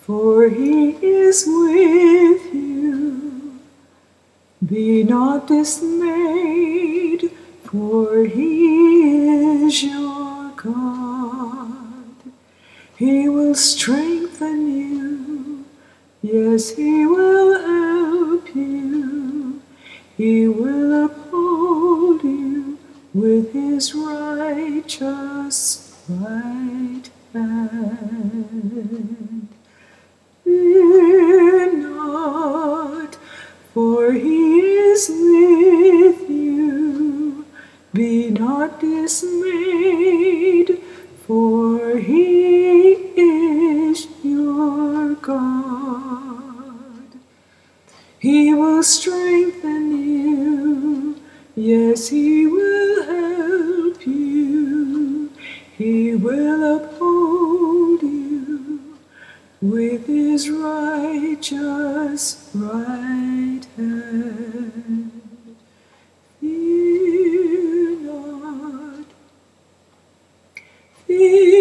for he is with you. Be not dismayed, for he is your God. He will strengthen you, yes, he will help you. He will uphold you with his righteous right hand. Fear not, for he is with you. Be not dismayed, for he is your God. He will strengthen you, yes, he will help you. He will uphold you with his righteous right hand. Fear not, fear